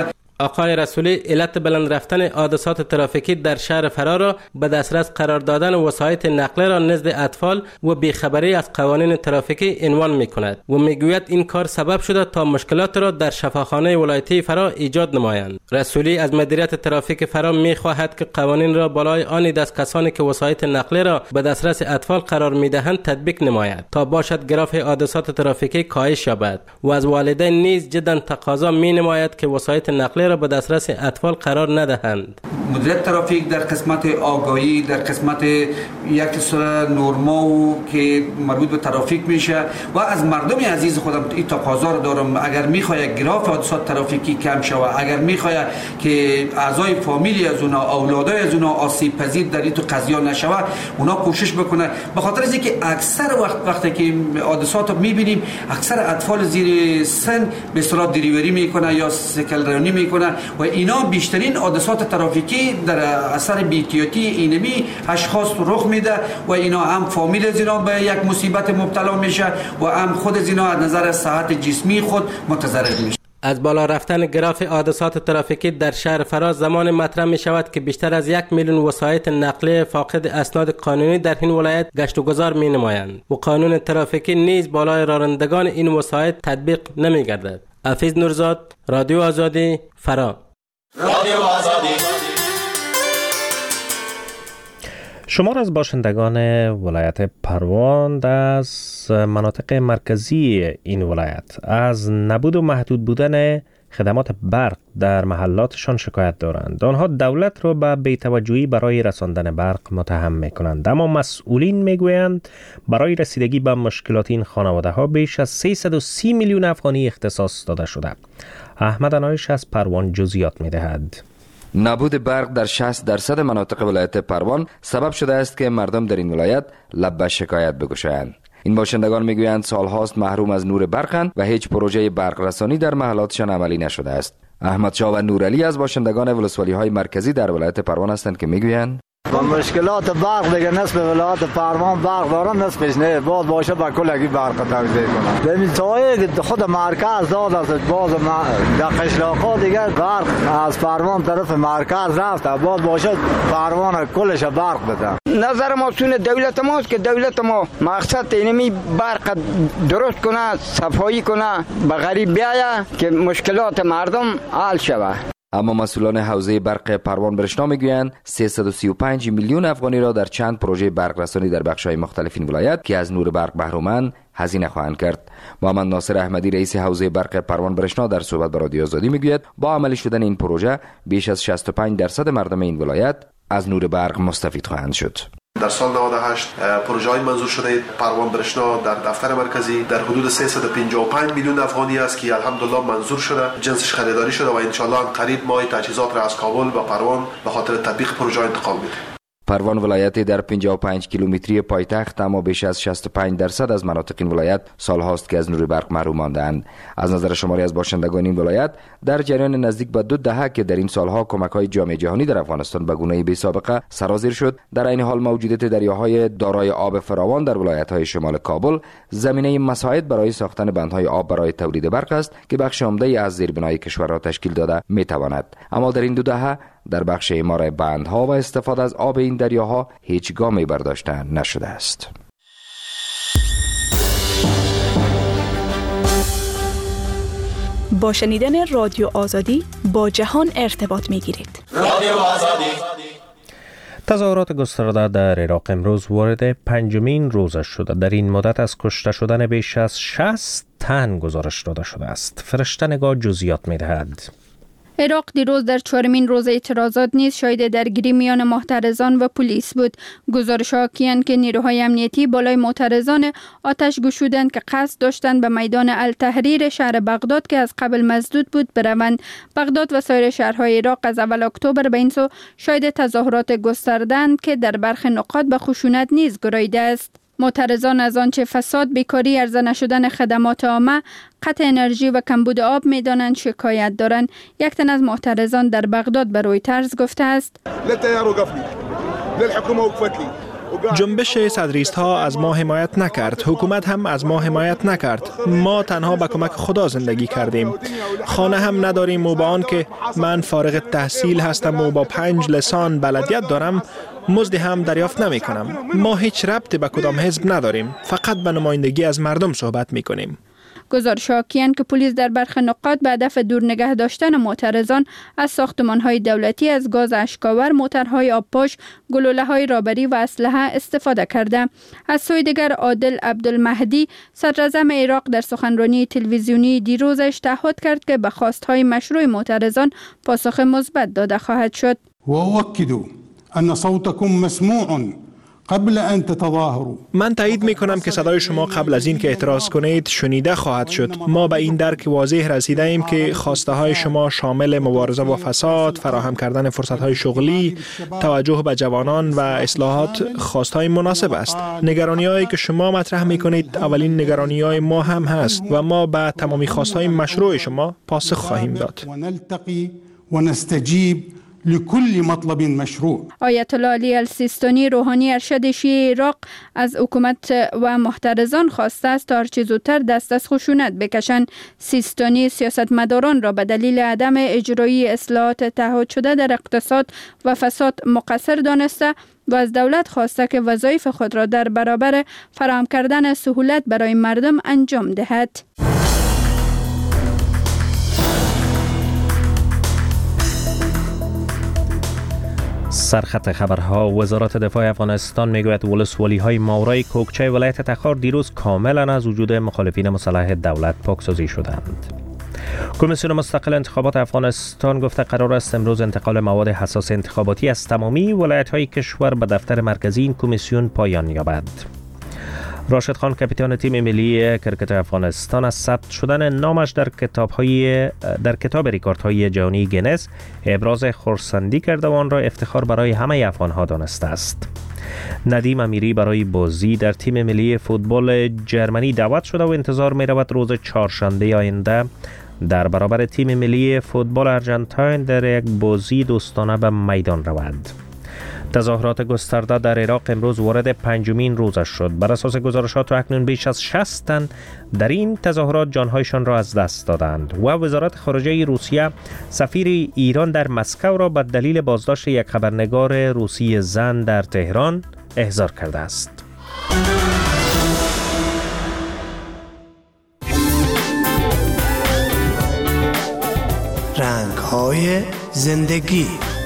آقای رسولی علت بلند رفتن حادثات ترافیکی در شهر فرا را به دسترس قرار دادن وسایط نقلیه را نزد اطفال و بیخبری از قوانین ترافیکی عنوان می‌کند و میگوید این کار سبب شده تا مشکلات را در شفاخانه ولایتی فرا ایجاد نمایند. رسولی از مدیریت ترافیک فرا می‌خواهد که قوانین را بالای آن دست کسانی که وسایط نقلیه را به دسترس اطفال قرار می‌دهند تطبیق نماید تا باشد گراف حادثات ترافیکی کاهش یابد و از والدین نیز جدا تقاضا می‌نماید که وسایط نقلیه را به دسترس اطفال قرار ندهند. مدیریت ترافیک در قسمت آگاهی، در قسمت یک سر نورما که مربوط به ترافیک میشه و از مردم عزیز خودم این تقاضا رو دارم، اگر میخواد گراف حادثات ترافیکی کم شود، اگر میخواد که اعضای فامیلی از اونا، اولادای از اونا آسیب پذیر در این تو قضیه نشود، اونا کوشش بکنه. به خاطر از اینکه اکثر وقت وقتی که حادثات رو میبینیم اکثر اطفال زیر سن به اصطلاح دریوری میکنه یا سیکل رانی میکنه و اینا بیشترین حادثات ترافیکی در اثر بی‌احتیاطی اینمی اشخاص رخ میده و اینا هم فامیل از اینا به یک مصیبت مبتلا میشه و هم خود از اینا از نظر صحت جسمی خود متضرر میشه. از بالا رفتن گراف حادثات ترافیکی در شهر فرا زمان مطرح می شود که بیشتر از یک میلیون وسایط نقلیه فاقد اسناد قانونی در این ولایت گشت و گذار می نمایند و قانون ترافیکی نیز بالای رانندگان این وسایط تطبیق نمی گردد. حفیظ نورزاد، رادیو آزادی، فرا. رادیو آزادی. شمار از باشندگان ولایت پروان از مناطق مرکزی این ولایت از نبود و محدود بودن خدمات برق در محلاتشان شکایت دارند. آنها دولت را به بی‌توجهی برای رساندن برق متهم می‌کنند، اما مسئولین می‌گویند برای رسیدگی به مشکلات این خانواده‌ها بیش از سیصد و سی میلیون افغانی اختصاص داده شده. احمد انایش از پروان جزئیات می‌دهد. نبود برق در شصت درصد مناطق ولایت پروان سبب شده است که مردم در این ولایت لب به شکایت بگشایند. این باشندگان میگویند سالهاست محروم از نور برقند و هیچ پروژه برق رسانی در محلاتشان عملی نشده است. احمد شاه و نورعلی از باشندگان ولسوالی های مرکزی در ولایت پروان هستند که میگویند با مشکلات برق دیگه نصف ولایت پروان برق دارن، نصفش نه، باز باشه با کلگی برق توزیع کنن. به مثال خود مرکز داد است، باز در قشلاق‌ها دیگه برق از پروان طرف مرکز رفت، باز باشه پروان کلش برق بده. نظر ما سون دولت ماست که دولت ما مقصد اینمی برق درست کنه، صفایی کنه، به غریب بیاید که مشکلات مردم حل شود. اما مسئولان حوزه برق پروان برشنا میگویند سیصد و سی و پنج میلیون افغانی را در چند پروژه برق رسانی در بخش‌های مختلف این ولایت که از نور برق محرومند هزینه خواهند کرد. محمد ناصر احمدی رئیس حوزه برق پروان برشنا در صحبت با رادیو آزادی میگوید با عملی شدن این پروژه بیش از شصت و پنج درصد مردم این ولایت از نور برق مستفید خواهند شد. در سال نود و هشت پروژه های منظور شده پروان برشنا در دفتر مرکزی در حدود سیصد و پنجاه و پنج میلیون افغانی است که الحمدلله منظور شده، جنسش خریداری شده و ان شاء الله قریب ما تجهیزات را از کابل و پروان به خاطر تطبیق پروژه انتقال میدیم. پروان ولایتی در پنجاه و پنج کیلومتری پایتخت اما بیش از شصت و پنج درصد از مناطق این ولایت سالهاست که از نور برق محروم مانده‌اند. از نظر شماری از باشندگان این ولایت در جریان نزدیک به دو دهه که در این سالها کمک‌های جامعه جهانی در افغانستان به گونه‌ای بی‌سابقه سرازیر شد، در این حال موجودیت دریاهای دارای آب فراوان در ولایت‌های شمال کابل زمینه مساعد برای ساختن بندهای آب برای تولید برق است که بخش عمده از زیربنای کشور را تشکیل داده می‌تواند. اما در این دو دهه در بخش اعمار بندها و استفاده از آب این دریاها هیچ گامی برداشته نشده است. با شنیدن رادیو آزادی با جهان ارتباط می‌گیرید. رادیو آزادی. تظاهرات گسترده در عراق امروز وارد پنجمین روزش شده. در این مدت از کشته شدن بیش از شصت تن گزارش داده شده است. فرشته نگاه جزئیات می‌دهد. عراق دیروز در چهارمین روز اعتراضات نیز شاهد درگیری میان محترضان و پلیس بود. گزارش‌ها کیان که نیروهای امنیتی بالای معترضان آتش گشودند که قصد داشتند به میدان التحریر شهر بغداد که از قبل مسدود بود بروند. بغداد و سایر شهرهای عراق از اول اکتبر به این سو شاهد تظاهرات گسترده‌اند که در برخی نقاط به خشونت نیز گراییده است. معترضان از آنچه فساد، بیکاری، عرضه نشدن خدمات عامه، قطع انرژی و کمبود آب می‌دانند شکایت دارند. یک تن از معترضان در بغداد به رویترز گفته است: للتيار وقف لي، للحكومة وقفت لي، جنبش صدریست ها از ما حمایت نکرد، حکومت هم از ما حمایت نکرد. ما تنها به کمک خدا زندگی کردیم. خانه هم نداریم و با آن که من فارغ التحصیل هستم و با پنج لسان بلدیت دارم، مزد هم دریافت نمی کنم. ما هیچ ربطی به کدام حزب نداریم، فقط به نمایندگی از مردم صحبت می کنیم. گزارش حاکیان که پلیس در برخی نقاط به هدف دور نگه داشتن معترضان از ساختمان‌های دولتی از گاز اشکاور، موترهای آبپاش، گلوله‌های رابری و اسلحه استفاده کرده. از سوی دیگر عادل عبدالمهدی صدراعظم عراق در سخنرانی تلویزیونی دیروزش تعهد کرد که به خواست‌های مشروع معترضان پاسخ مثبت داده خواهد شد. وأؤكد أن صوتكم مسموع قبل ان تتظاهروا. من تایید می کنم که صدای شما قبل از این که اعتراض کنید شنیده خواهد شد. ما به این درک واضح رسیده ایم که خواسته های شما شامل مبارزه با فساد، فراهم کردن فرصت های شغلی، توجه به جوانان و اصلاحات خواست های مناسب است. نگرانی هایی که شما مطرح می کنید اولین نگرانی های ما هم هست و ما به تمامی خواست های مشروع شما پاسخ خواهیم داد. ونلتقي ونستجيب لكل مطلب مشروع. آیت الله علی السیستانی روحانی ارشد شیعه عراق از حکومت و محترضان خواسته است تا هرچه زودتر دست از خشونت بکشند. سیستانی سیاستمداران را به دلیل عدم اجرایی اصلاحات تعهد شده در اقتصاد و فساد مقصر دانسته و از دولت خواسته که وظایف خود را در برابر فراهم کردن سهولت برای مردم انجام دهد. سرخط خبرها. وزارت دفاع افغانستان میگوید ولسوالی های ماورای کوکچه ولایت تخار دیروز کاملا از وجود مخالفین مسلح دولت پاکسازی شدند. کمیسیون مستقل انتخابات افغانستان گفته قرار است امروز انتقال مواد حساس انتخاباتی از تمامی ولایت های کشور به دفتر مرکزی این کمیسیون پایان یابد. راشد خان کاپیتان تیم ملی کرکت افغانستان از ثبت شدن نامش در کتاب‌های در کتاب رکوردهای جهانی گینس ابراز خرسندی کرده و آن را افتخار برای همه افغان‌ها دانسته است. ندیم امیری برای بازی در تیم ملی فوتبال جرمنی دعوت شده و انتظار می‌رود روز چهارشنبه آینده در برابر تیم ملی فوتبال ارژانتین در یک بازی دوستانه به میدان رود. تظاهرات گسترده در عراق امروز وارد پنجمین روزش شد. بر اساس گزارشات اکنون بیش از شصت تن در این تظاهرات جانهایشان را از دست دادند و وزارت خارجه روسیه سفیر ایران در مسکو را به دلیل بازداشت یک خبرنگار روسی زن در تهران احضار کرده است. رنگ‌های زندگی.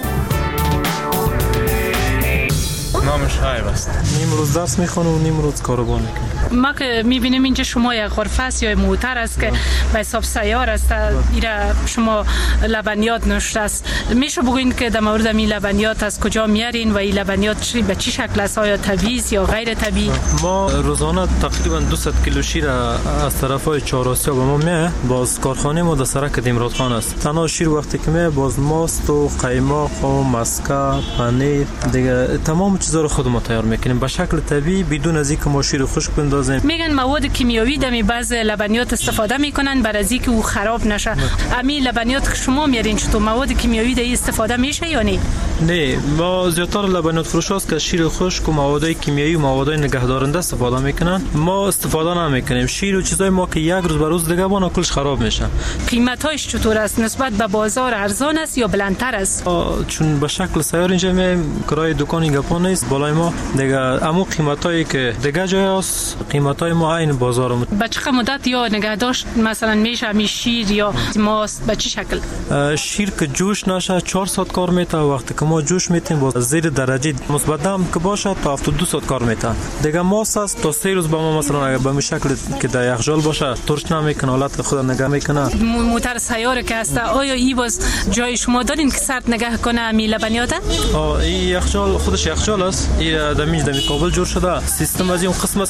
نامش هایب است. نیم روز درس میخونه و نیم روز کاروبار میکنه. ما که میبینیم اینجا شما یک غرفه است یا موتر است که به حساب سیار است، ایرا شما لبنیات نوشته است. میشه بگوین که در مورد این لبنیات از کجا میارین و این لبنیات به چی شکل است؟ آیا طبیعی یا غیر طبیعی؟ ما روزانه تقریبا دویست کیلو شیر از طرفای چهار آسیا به ما میه. باز کارخانه ما در سرک امرادخان است. تنها شیر وقتی که میه باز ماست و قیماق و مسکه، پنیر، دیگه تمام چیزا رو خود ما تیار میکنیم به شکل طبیعی بدون از اینکه ما شیر خشک بندازیم. میگن مواد کیمیایی دمی بعض لبنیات استفاده میکنن برای از اینکه او خراب نشه. همین لبنیات که شما میارین چطور مواد کیمیایی دی استفاده میشه یا نه؟ نه، ما زیاتر لبنیات فروش هست که شیر خشک و مواد کیمیایی و مواد نگهدارنده استفاده میکنن. ما استفاده نمیکنیم. شیر و چیزای ما که یک روز به روز دیگه بنا کلش خراب میشه. قیمتاش چطور است؟ نسبت به بازار ارزان است یا بلندتر است؟ چون به شکل سیار اینجا میایم، کرای دکان گپا نیست بالای ما دیگه. امو قیمتایی که دیگه جای است قیمتای ما عین بازار. به چه مدت یا نگهداشت مثلا میشه می شیر یا ماست به چه شکل؟ شیر که جوش نشه چهار ساعت کار میته. وقتی که ما جوش میتیم باز زیر درجه مثبت هم که باشه تا هفتاد و دو ساعت کار میته. دیگه ماست است تا سه روز به ما مثلا اگه به شکل که در یخچال باشه ترش نمیکنه، حالت خود نگه میکنه. موتر سیاره که هست آیا ای باز جای شما دارین که سرد نگه کنه می لبنیات؟ آ این یخچال خودش یخچال است. این دمیج دمی کابل جور شده. سیستم از این قسم است که در سر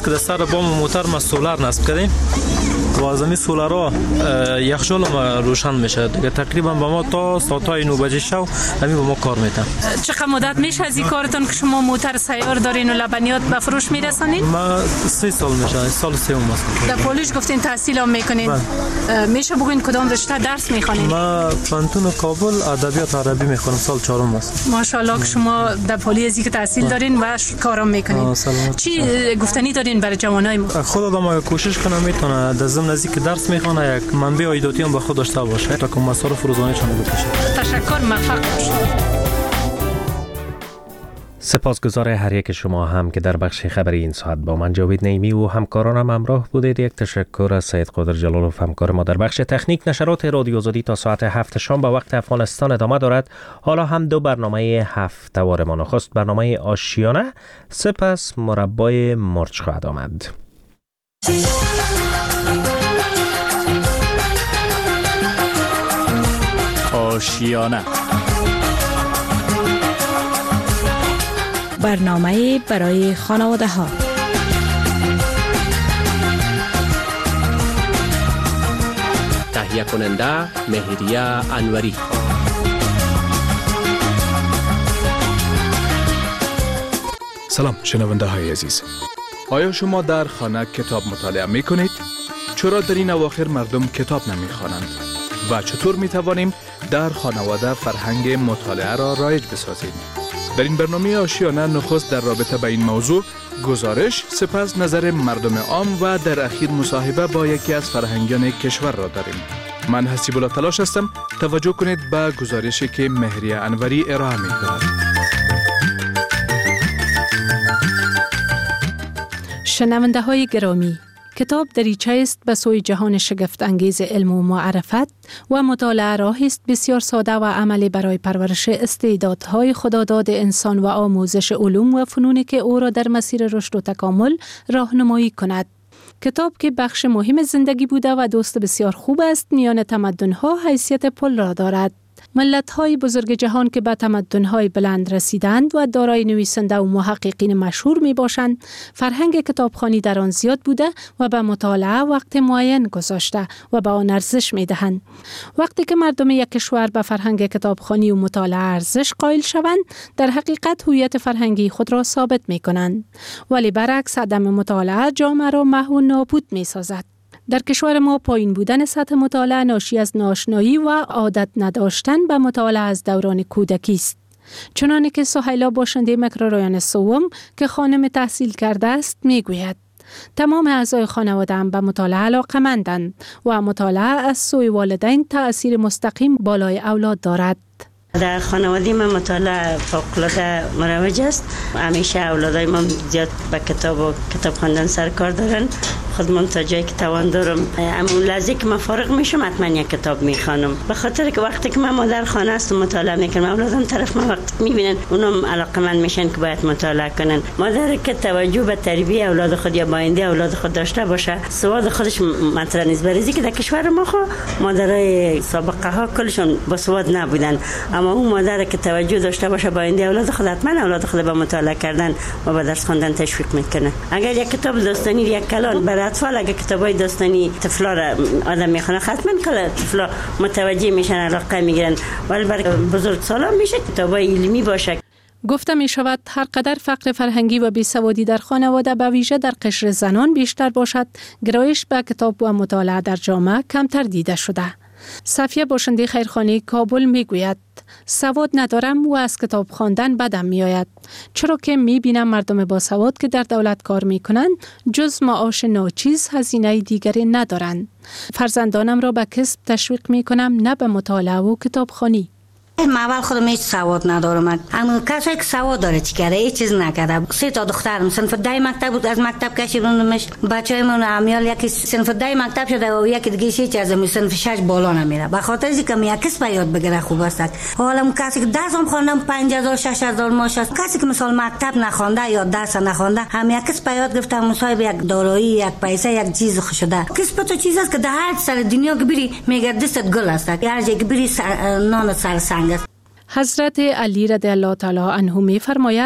بام موتر ما سولار نصب کردیم و از این سولارها یخچال ما روشن میشه دیگه. تقریبا با ما تا ساعتای نه بجه شب همین با ما کار میتن. چقدر مدت میشه از این کارتون که شما موتر سیار دارین و لبنیات به فروش میرسانین؟ ما سه سال میشه، سال سوم است. در کالج گفتین تحصیل هم میکنین. میشه بگین کدام رشته درس میخوانین؟ ما پانتون کابل ادبیات عربی میخونم، سال چهارم است. ماشاءالله که شما در پلی ازی که تحصیل دارین و کارم میکنین. چی گفتنی دارین برای جوانای ما؟ خود آدم کوشش کنه میتونه در ضمن ازی که درس میخونه یک منبع عایداتی هم به خود داشته باشه تا که مصارف روزانه چانه بکشه. تشکر، موفق باشید. سپاسگزار هر یک شما هم که در بخش خبری این ساعت با من جاوید نعیمی و همکارانم همراه بودید. یک تشکر از سید قادر جلالوف همکار ما در بخش تکنیک. نشرات رادیو آزادی تا ساعت هفت شام با وقت افغانستان ادامه دارد. حالا هم دو برنامه هفته‌وار ما، نخست برنامه آشیانه، سپس مربای مرچ خواهد آمد. آشیانه، برنامه برای خانواده ها. تهیه کننده مهریه انوری. سلام شنونده های عزیز. آیا شما در خانه کتاب مطالعه می کنید؟ چرا در این اواخر مردم کتاب نمی خوانند؟ و چطور می توانیم در خانواده فرهنگ مطالعه را رایج بسازیم؟ در این برنامه آشیانه نخست در رابطه با این موضوع گزارش، سپس نظر مردم عام و در اخیر مصاحبه با یکی از فرهنگیان کشور را داریم. من حسیب الله تلاش هستم. توجه کنید به گزارشی که مهریه انوری ارائه می کند. شنونده های گرامی، کتاب دریچه است به سوی جهان شگفت انگیز علم و معرفت و مطالعه راهی است بسیار ساده و عملی برای پرورش استعدادهای خداداد انسان و آموزش علوم و فنونی که او را در مسیر رشد و تکامل راهنمایی کند. کتاب که بخش مهم زندگی بوده و دوست بسیار خوب است میان تمدن‌ها حیثیت پل را دارد. ملت‌های بزرگ جهان که به تمدن‌های بلند رسیدند و دارای نویسنده و محققین مشهور می‌باشند، فرهنگ کتابخوانی در آن زیاد بوده و به مطالعه وقت معین گذاشته و به آن ارزش می‌دهند. وقتی که مردم یک کشور به فرهنگ کتابخوانی و مطالعه ارزش قائل شوند، در حقیقت هویت فرهنگی خود را ثابت می‌کنند. ولی برعکس عدم مطالعه جامعه را محو و نابود می‌سازد. در کشور ما پایین بودن سطح مطالعه ناشی از ناآشنایی و عادت نداشتن به مطالعه از دوران کودکی است. چنانه که سهیلا باشنده مکرورایان سوم که خانم تحصیل کرده است میگوید: تمام اعضای خانواده هم به مطالعه علاقه‌مندند و مطالعه از سوی والدین تأثیر مستقیم بالای اولاد دارد. در خانواده من مطالعه فوق‌العاده مروج است. همیشه اولادای ما زیاد به کتاب و کتاب خواندن سر کار دارن. خودم تا جایی که توان دارم، اما لحظه که من فارغ میشم حتما یک کتاب میخوانم، به خاطر که وقتی که من مادر خانه است و مطالعه میکنم، اولادم طرف من وقتی میبینن اونم علاقه‌مند میشن که باید مطالعه کنن. مادر که توجه به تربیت اولاد خود یا آینده اولاد خود داشته باشه، سواد خودش مطرح نیست. برای که در کشور ما خو مادرای سابقه ها کلشون با سواد نبودن، اما اون مادر که توجه داشته باشه با آینده اولاد خود، حتما اولاد خود به مطالعه کردن و به درس خواندن تشویق میکنه. اگر یک کتاب داستانی یک کلان برای اطفال، اگر کتابای داستانی طفلا را آدم میخونه، حتما کلا طفلا متوجه میشن، علاقه میگیرن. ولی برای بزرگسالان میشه کتابای علمی باشه. گفته می شود هر قدر فقر فرهنگی و بیسوادی در خانواده به ویژه در قشر زنان بیشتر باشد، گرایش به کتاب و مطالعه در جامعه کمتر دیده شده. صفیه باشنده خیرخانه کابل می گوید: سواد ندارم و از کتاب خواندن بدم می آید، چرا که می بینم مردم با سواد که در دولت کار می کنند جز معاش ناچیز هزینه دیگری ندارند. فرزندانم را به کسب تشویق می کنم، نه به مطالعه و کتابخوانی. من اول خودم هیچ سواد ندارم، اما کسی که سواد داره چی کرده؟ هیچ چیز نکرده. سه تا دخترم صنف ده مکتب بود، از مکتب کشیدونمش. بچه‌مون امیال یکی صنف ده مکتب شده و یکی دیگه هیچ از صنف شش بالا نمیره. به خاطر اینکه می کس به یاد بگیره خوب است. حالا کسی که درس هم خواندم پنج هزار شش هزار ماش است، کسی که مثلا مکتب نخوانده یا درس نخوانده هم یک کس به یاد گرفته، مصاحب یک دارایی، یک پیسه، یک چیز خوش شده. کس تو چیز است که در هر سر دنیا که بری میگه دستت گل است، هر جایی که بری نان سر سنگ است. حضرت علی رضی الله تعالی عنه می فرماید: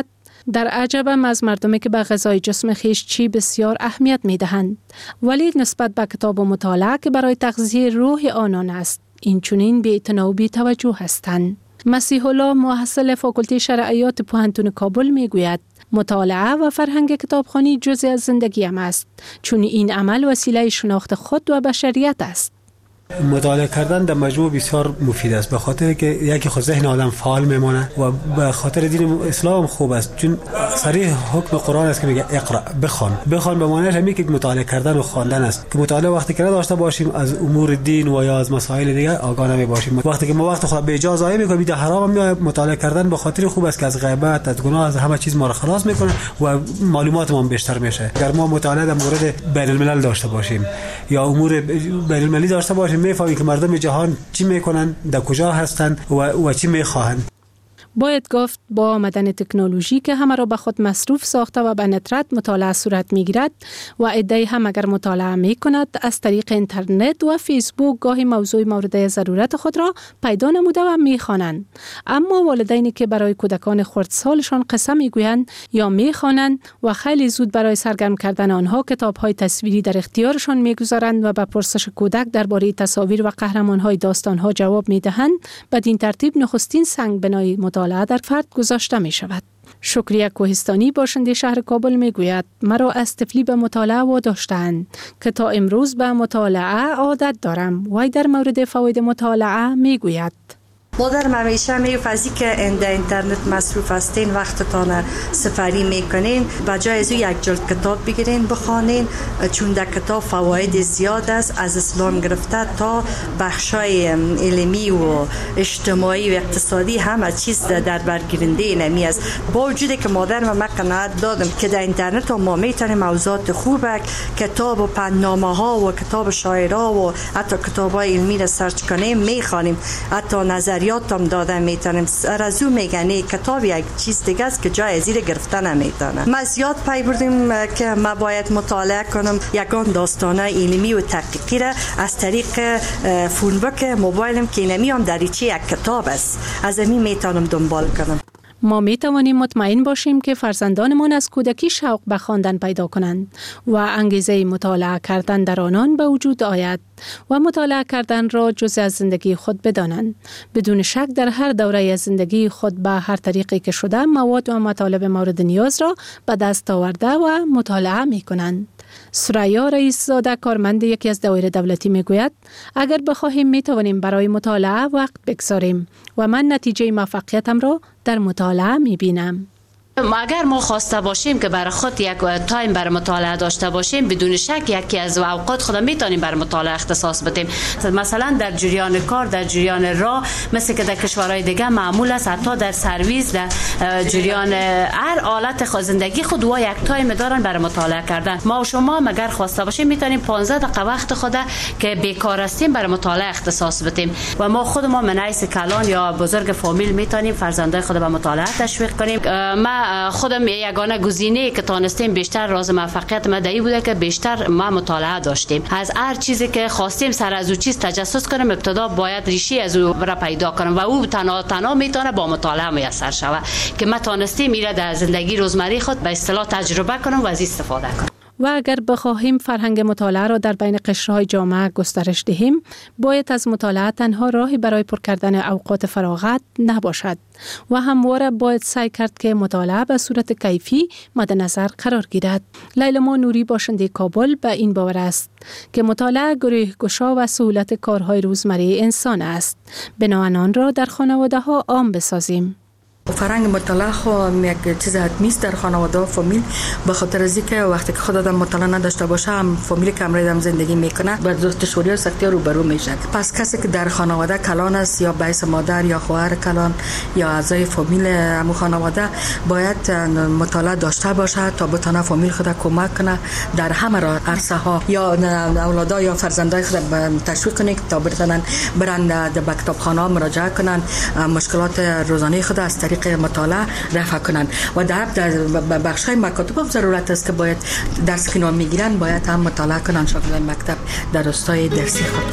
در عجبم از مردمی که به غذای جسم خیش چی بسیار اهمیت می دهند، ولی نسبت به کتاب و مطالعه که برای تغذیه روح آنان است این چنین بی اعتنا و بی توجه هستند. مسیح الله محصل فاکولته شرعیات پوهنتون کابل می گوید مطالعه و فرهنگ کتابخوانی جزئی از زندگیم است، چون این عمل وسیله شناخت خود و بشریت است. مطالعه کردن در مجموع بسیار مفید است، به خاطر که یکی خود ذهن آدم فعال میمونه و به خاطر دین اسلام خوب است، چون صریح حکم قرآن است که میگه اقرا، بخوان. بخوان به معنی همین که مطالعه کردن و خواندن است، که مطالعه وقتی که نداشته باشیم از امور دین و یا از مسائل دیگه آگاه نمی باشیم. وقتی که ما وقت خود به جا ضایع میکنیم در حرام میاد. مطالعه کردن به خاطر خوب است که از غیبت، از گناه، از همه چیز ما را خلاص میکنه و معلومات ما بیشتر میشه. اگر ما مطالعه در مورد بین الملل داشته باشیم یا امور بین المللی داشته باشیم میفهمیم که مردم جهان چی میکنن، در کجا هستند و, و چی میخواهند. باید گفت با آمدن تکنولوژی که همه را به خود مصروف ساخته و به ندرت مطالعه صورت میگیرد و عده‌ای هم اگر مطالعه میکند از طریق اینترنت و فیسبوک گاهی موضوع مورد ضرورت خود را پیدا نموده و میخوانند. اما والدینی که برای کودکان خردسالشان قصه میگویند یا میخوانند و خیلی زود برای سرگرم کردن آنها کتاب‌های تصویری در اختیارشان میگذارند و به پرسش کودک درباره تصاویر و قهرمان‌های داستان‌ها جواب میدهند، بدین ترتیب نخستین سنگ بنای مطالعه در فرد گذاشته می شود. شکریه کوهستانی باشنده شهر کابل می گوید مرا از طفلی به مطالعه واداشتند که تا امروز به مطالعه عادت دارم. وی در مورد فواید مطالعه می گوید مادرم همیشه میگفت که در اینترنت مصروف هستین وقتتان سپری میکنین بجای از یک جلد کتاب بگیرین بخوانین، چون در کتاب فواید زیاد است از اسلام گرفته تا بخشای علمی و اجتماعی و اقتصادی همه چیز در برگیرنده نمی است. با وجودی که مادرم ما قناعت دادم که در اینترنت ما میتونیم موضوعات خوبه کتاب و پندنامه ها و کتاب شاعرها و حتی کتاب های علمی را سرچ کنیم میخوانیم، حتی نظریات هم دادن میتونیم. رزو میگنی کتاب یک چیز دیگه است که جای زیر گرفتن نمیتونه. ما زیاد پی بردیم که ما باید مطالعه کنم یگان داستانه علمی و تحقیقی را از طریق فونبک موبایلم که نمیام دریچه یک کتاب است از همین میتونم دنبال کنم. ما می توانیم مطمئن باشیم که فرزندانمان از کودکی شوق به خواندن پیدا کنند و انگیزه مطالعه کردن در آنان به وجود آید و مطالعه کردن را جزء از زندگی خود بدانند. بدون شک در هر دوره از زندگی خود به هر طریقی که شده مواد و مطالب مورد نیاز را به دست آورده و مطالعه می کنند. سریا رئیس زاده کارمند یکی از دوایر دولتی می گوید اگر بخواهیم می توانیم برای مطالعه وقت بگذاریم و من نتیجه موفقیتم را در مطالعه می بینم. اگر ما خواسته باشیم که برای خود یک تایم برای مطالعه داشته باشیم بدون شک یکی از اوقات خود میتونیم برای مطالعه اختصاص بدیم. مثلا در جریان کار، در جریان راه، مثل که در کشورهای دیگه معمول است حتی در سرویس، در جریان هر حالت زندگی خود و یک تایم دارن برای مطالعه کردن. ما و شما اگر خواسته باشیم میتونیم پانزده دقیقه وقت خود که بیکار هستیم برای مطالعه اختصاص بدیم و ما خود ما من حیث کلان یا بزرگ فامیل میتونیم فرزندای خود به مطالعه تشویق کنیم. ما خودم یگانه گزینه که تانستیم بیشتر راز موفقیت ما دایی بوده که بیشتر ما مطالعه داشتیم. از هر چیزی که خواستیم سر از او چیز تجسس کنیم ابتدا باید ریشه از او را پیدا کنیم و او تنها تنها میتونه با مطالعه میسر شود که ما تانستیم ایره در زندگی روزمره خود به اصطلاح تجربه کنیم و از استفاده کنیم. و اگر بخواهیم فرهنگ مطالعه را در بین قشرهای جامعه گسترش دهیم، باید از مطالعه تنها راهی برای پر کردن اوقات فراغت نباشد و همواره باید سعی کرد که مطالعه به صورت کیفی مد نظر قرار گیرد. لیلا نوری باشنده کابل به این باور است که مطالعه گروه گشا و سهولت کارهای روزمره انسان است. بنابراین آن را در خانواده ها عام بسازیم. فرهنگ مطالعه خو یک چیز حتمی است در خانواده و فامیل، به خاطر از اینکه وقتی که خود آدم مطالعه نداشته باشه هم فامیلی که همراه زندگی میکنه با دشواری و سختی روبرو میشه. پس کسی که در خانواده کلان است یا بیس مادر یا خواهر کلان یا اعضای فامیل همون خانواده باید مطالعه داشته باشه تا بتونه فامیل خود کمک کنه در همه عرصه ها یا اولادای یا فرزندای خود تشویق کنه تا بتونن برن به کتابخانه مراجعه کنن، مشکلات روزانه خود از طریق مطالعه رفع کنن و در بخش‌های مکاتب هم ضرورت است که باید درس که میگیرن باید هم مطالعه کنن شاگردان مکتب در راستای درسی خود.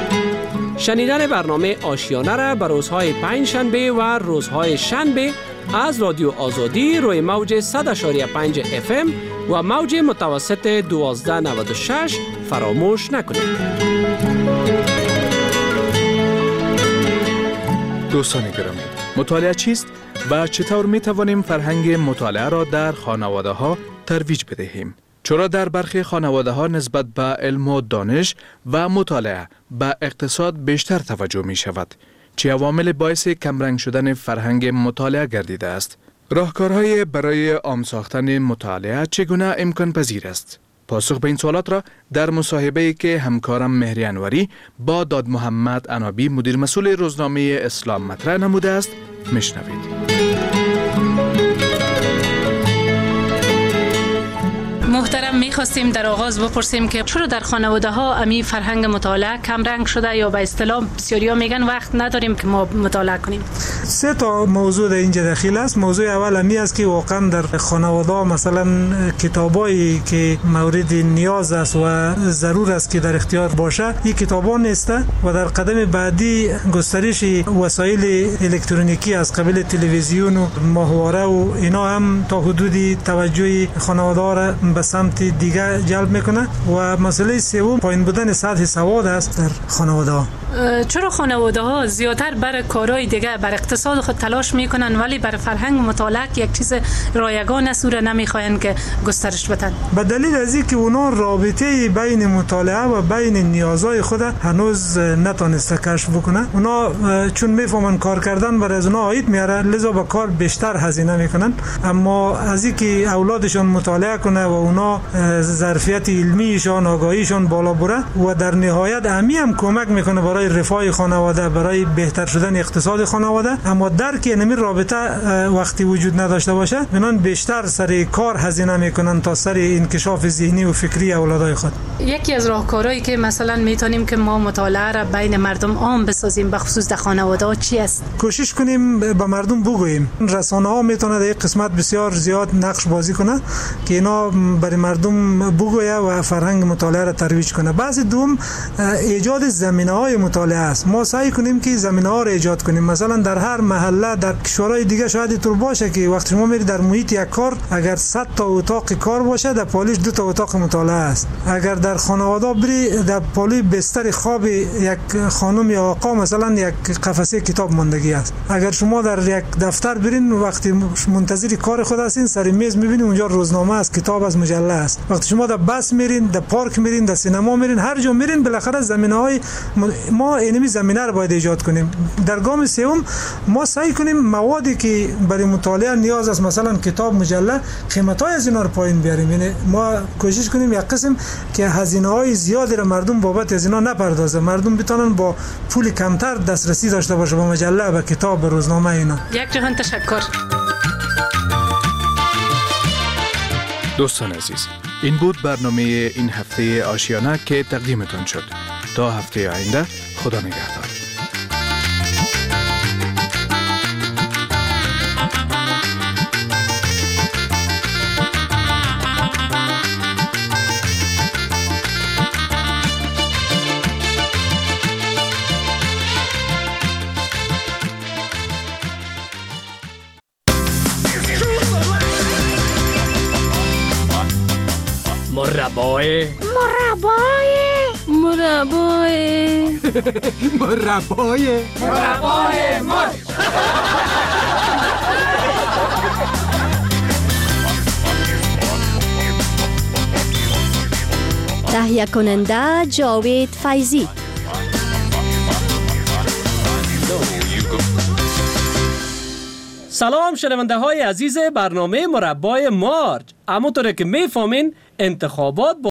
شنیدن برنامه آشیانه را به روزهای پنج شنبه و روزهای شنبه از رادیو آزادی روی موج صد و شش پنج اف ام و موج متوسط دوازده نود و شش فراموش نکنید. دوستان گرامی، مطالعه چیست و چطور می توانیم فرهنگ مطالعه را در خانواده ها ترویج بدهیم؟ چرا در برخی خانواده ها نسبت به علم و دانش و مطالعه به اقتصاد بیشتر توجه می شود؟ چه عوامل باعث کمرنگ شدن فرهنگ مطالعه گردیده است؟ راهکارهای برای عام ساختن مطالعه چگونه امکان پذیر است؟ پاسخ به این سوالات را در مصاحبه‌ای که همکارم مهری انوری با داد محمد عنابی مدیر مسئول روزنامه اسلام مطرح نموده است میشنوید. محترم، میخواستیم در آغاز بپرسیم که چرا در خانواده ها امی فرهنگ مطالعه کم رنگ شده، یا به اصطلاح بسیاری ها میگن وقت نداریم که ما مطالعه کنیم؟ سه تا موضوع در اینجا داخل است. موضوع اول امی است که واقعا در خانواده ها مثلا کتابایی که مورد نیاز است و ضرور است که در اختیار باشه این کتابا نیست و در قدم بعدی گسترش وسایل الکترونیکی از قبیل تلویزیون و ماهواره و اینا هم تا حدودی توجه خانواده ها را به سمت دیگه جلب میکنه. و مسئله سوم پایین بودن سطح سواد است در خانواده ها. چرا خانواده ها زیادتر برای کارهای دیگه بر اقتصاد خود تلاش میکنن ولی بر فرهنگ مطالعه یک چیز رایگان است را نمیخواین که گسترش بدن؟ به دلیل از اینکه اونا رابطه بین مطالعه و بین نیازهای خود هنوز نتونسته کشف بکنه. اونا چون میفهمن کار کردن برای از اونا عاید میاره لذا به کار بیشتر هزینه میکنن، اما از اینکه اولادشون مطالعه کنه و اونا ظرفیت علمیشان آگاهیشان بالا بره و در نهایت امی هم کمک میکنه برای رفاه خانواده، برای بهتر شدن اقتصاد خانواده. اما درک اینمی رابطه وقتی وجود نداشته باشه منان بیشتر سر کار هزینه میکنن تا سر انکشاف ذهنی و فکری اولادای خود. یکی از راهکارهایی که مثلا میتونیم که ما مطالعه را بین مردم عام بسازیم به خصوص در خانواده ها چی است؟ کوشش کنیم به مردم بگوییم. رسانه ها میتونه در این قسمت بسیار زیاد نقش بازی کنه که اینا برای مردم بگویه و فرهنگ مطالعه را ترویج کنه. بعضی دوم ایجاد زمینه‌های مطالعه است. ما سعی کنیم که زمینه‌ها را ایجاد کنیم. مثلا در هر محله در کشورهای دیگه شاید اینطور باشه که وقتی شما میری در محیط یک کار اگر صد تا اتاق کار باشه در پالیش دو تا اتاق مطالعه است. اگر در خانواده بری در پالی بستر خواب یک خانم یا آقا مثلا یک قفسه کتاب ماندگی است. اگر شما در یک دفتر برین وقتی منتظر کار خود هستین سر میز میبینید اونجا روزنامه است، کتاب از مجله است. وقتی شما در بس میرین، در پارک میرین، در سینما میرین، هر جا میرین بالاخره زمینه‌های ما اینمی زمینه رو باید ایجاد کنیم. در گام سوم ما سعی کنیم موادی که برای مطالعه نیاز است مثلا کتاب، مجله، قیمت‌های از اینا رو پایین بیاریم. یعنی ما کوشش کنیم یک قسم که هزینه‌های زیادی رو مردم بابت از اینا نپردازه، مردم بتونن با پول کمتر دسترسی داشته باشه به مجله، به کتاب، به روزنامه اینا. یک جهان تشکر. دوستان عزیز، این بود برنامه این هفته آشیانه که تقدیمتان شد. تا هفته آینده خدا نگهدار. مربای مربای مربای مربای مربای مر تهیه کننده جاوید فیضی. سلام شنونده های عزیز برنامه مربای مارج. همونطوره که میفهمین انتخابات با